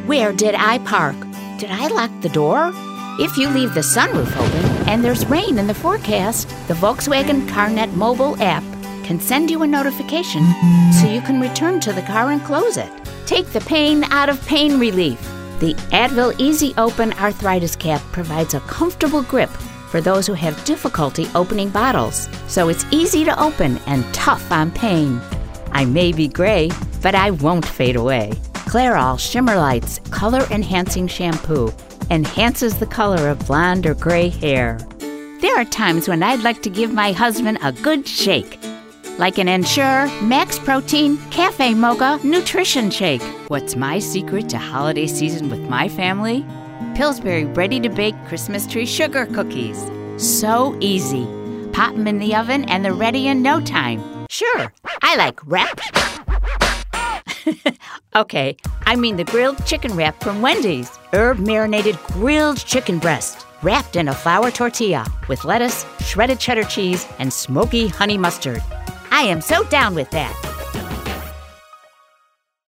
Where did I park? Did I lock the door? If you leave the sunroof open and there's rain in the forecast, the Volkswagen CarNet mobile app can send you a notification so you can return to the car and close it. Take the pain out of pain relief. The Advil Easy Open Arthritis Cap provides a comfortable grip for those who have difficulty opening bottles, so it's easy to open and tough on pain. I may be gray, but I won't fade away. Clairol Shimmer Lights Color Enhancing Shampoo enhances the color of blonde or gray hair. There are times when I'd like to give my husband a good shake, like an Ensure Max Protein Cafe Mocha Nutrition Shake. What's my secret to holiday season with my family? Pillsbury ready-to-bake Christmas tree sugar cookies. So easy. Pop them in the oven and they're ready in no time. Sure, I like wrap. Okay, I mean the grilled chicken wrap from Wendy's. Herb-marinated grilled chicken breast, wrapped in a flour tortilla with lettuce, shredded cheddar cheese, and smoky honey mustard. I am so down with that.